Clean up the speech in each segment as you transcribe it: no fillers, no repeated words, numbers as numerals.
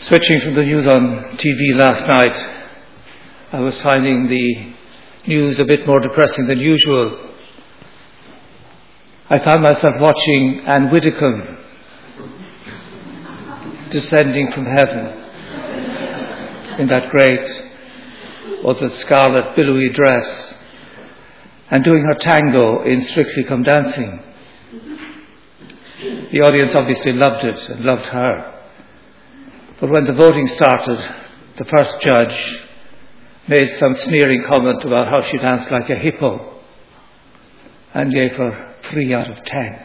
Switching from the news on TV last night, I was finding the news a bit more depressing than usual. I found myself watching Anne Widdecombe descending from heaven in that great, was a scarlet billowy dress, and doing her tango in Strictly Come Dancing. The audience obviously loved it and loved her. But when the voting started, the first judge made some sneering comment about how she danced like a hippo and gave her 3 out of 10.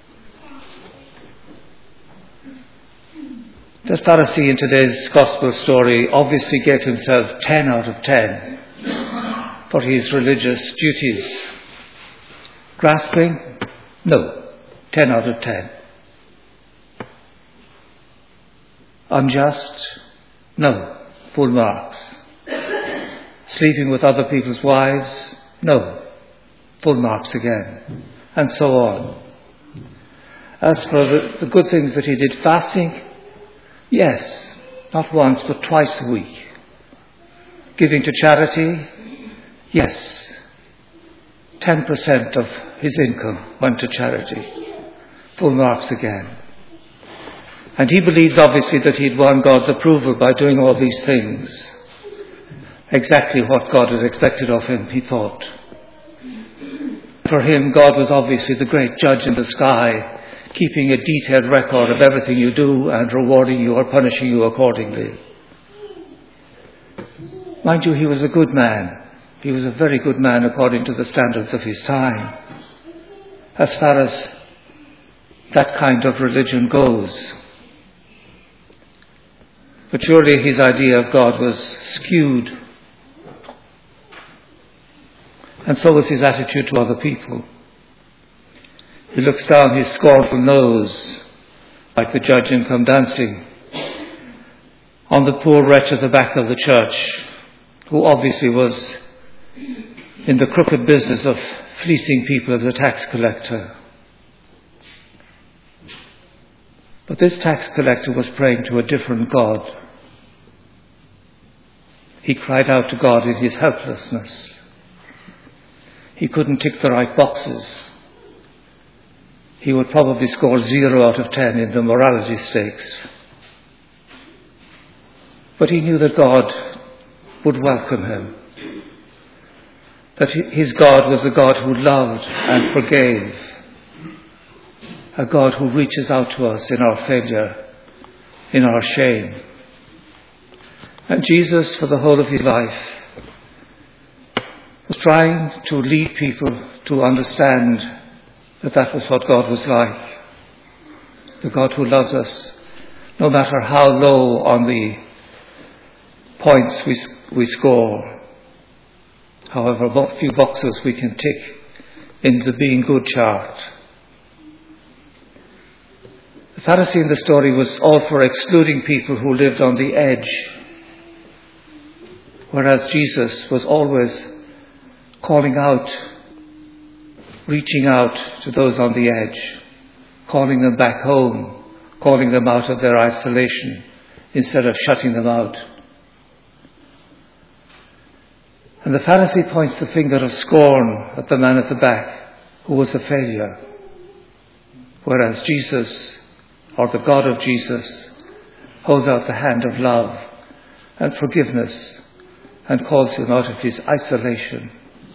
The Pharisee in today's Gospel story obviously gave himself 10 out of 10 for his religious duties. Grasping? No, 10 out of 10. Unjust? No, full marks. Sleeping with other people's wives? No, full marks again. And so on. As for the good things that he did, fasting? Yes, not once but twice a week. Giving to charity? Yes. 10% of his income went to charity. Full marks again. And he believes obviously that he'd won God's approval by doing all these things. Exactly what God had expected of him, he thought. For him, God was obviously the great judge in the sky, keeping a detailed record of everything you do and rewarding you or punishing you accordingly. Mind you, he was a good man. He was a very good man according to the standards of his time, as far as that kind of religion goes. But surely his idea of God was skewed. And so was his attitude to other people. He looks down his scornful nose, like the judge in Come Dancing, on the poor wretch at the back of the church, who obviously was in the crooked business of fleecing people as a tax collector. But this tax collector was praying to a different God. He cried out to God in his helplessness. He couldn't tick the right boxes. He would probably score 0 out of 10 in the morality stakes. But he knew that God would welcome him. That his God was a God who loved and forgave. A God who reaches out to us in our failure, in our shame. And Jesus, for the whole of his life, was trying to lead people to understand that that was what God was like. The God who loves us, no matter how low on the points we score, however few boxes we can tick in the being good chart. The Pharisee in the story was all for excluding people who lived on the edge, whereas Jesus was always calling out, reaching out to those on the edge, calling them back home, calling them out of their isolation instead of shutting them out. And the Pharisee points the finger of scorn at the man at the back who was a failure, whereas Jesus, or the God of Jesus, holds out the hand of love and forgiveness and calls him out of his isolation.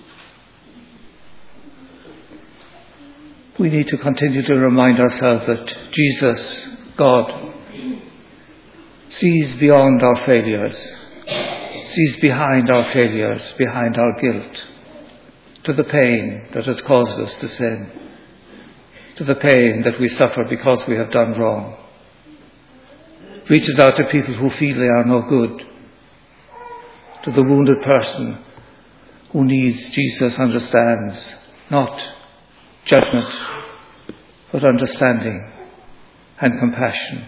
We need to continue to remind ourselves that Jesus, God, sees beyond our failures, sees behind our failures, behind our guilt, to the pain that has caused us to sin, to the pain that we suffer because we have done wrong. Reaches out to people who feel they are no good, to the wounded person who needs Jesus understands, not judgment, but understanding and compassion.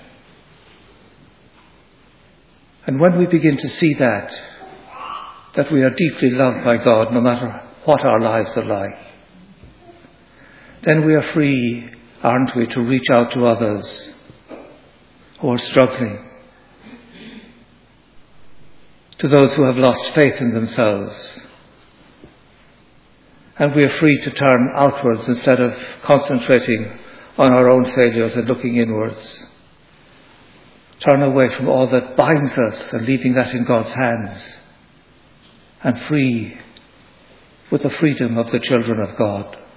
And when we begin to see that we are deeply loved by God no matter what our lives are like, then we are free, aren't we, to reach out to others who are struggling, to those who have lost faith in themselves. And we are free to turn outwards instead of concentrating on our own failures and looking inwards. Turn away from all that binds us and leaving that in God's hands, and free with the freedom of the children of God.